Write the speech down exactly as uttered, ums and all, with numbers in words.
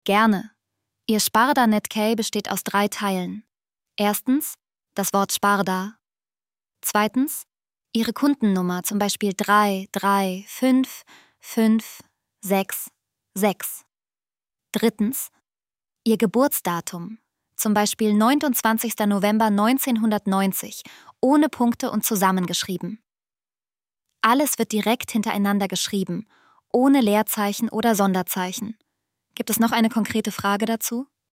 Gerne. Ihr Sparda-Netkey besteht aus drei Teilen. Erstens das Wort Sparda. Zweitens Ihre Kundennummer, zum Beispiel drei drei fünf fünf sechs sechs. Drittens Ihr Geburtsdatum, zum Beispiel neunundzwanzigster November neunzehnhundertneunzig, ohne Punkte und zusammengeschrieben. Alles wird direkt hintereinander geschrieben, ohne Leerzeichen oder Sonderzeichen. Gibt es noch eine konkrete Frage dazu?